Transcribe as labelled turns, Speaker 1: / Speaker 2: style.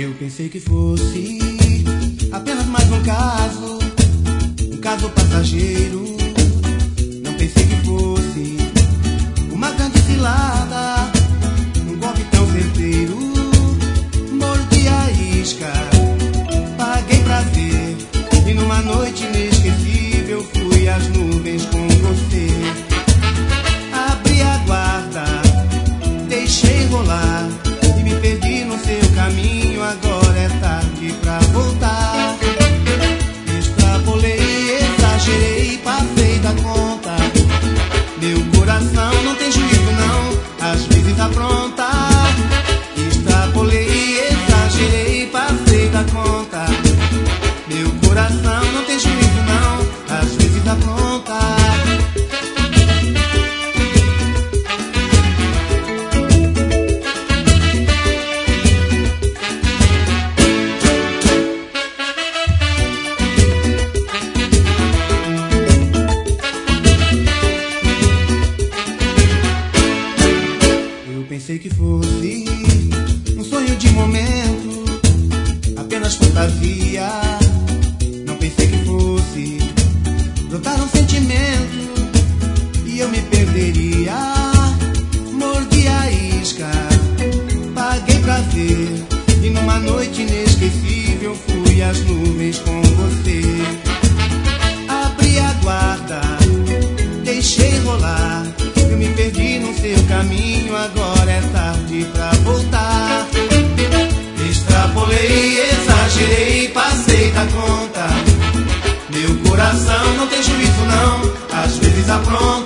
Speaker 1: Eu pensei que fosse apenas mais um caso passageiro. Não pensei que fosse uma grande cilada, um golpe tão certeiro. Mordi a isca, paguei pra ver, e numa noite inesquecível fui às nuvens com você. Abri a guarda, deixei rolar e me perdi no seu caminho. Agora é tarde pra voltar. Extrapolei, exagerei, passei da conta. Meu coração não tem juízo não, às vezes apronta. Extrapolei, exagerei, passei da conta. Meu coração não tem juízo não, às vezes apronta. Pensei que fosse um sonho de momento, apenas fantasia. Não pensei que fosse brotar um sentimento e eu me perderia. Mordi a isca, paguei pra ver, e numa noite inesquecível fui às nuvens com você. Abri a guarda, deixei rolar, eu me perdi no seu caminho. Agora é tarde pra voltar. Extrapolei, exagerei, passei da conta. Meu coração não tem juízo não, às vezes apronta.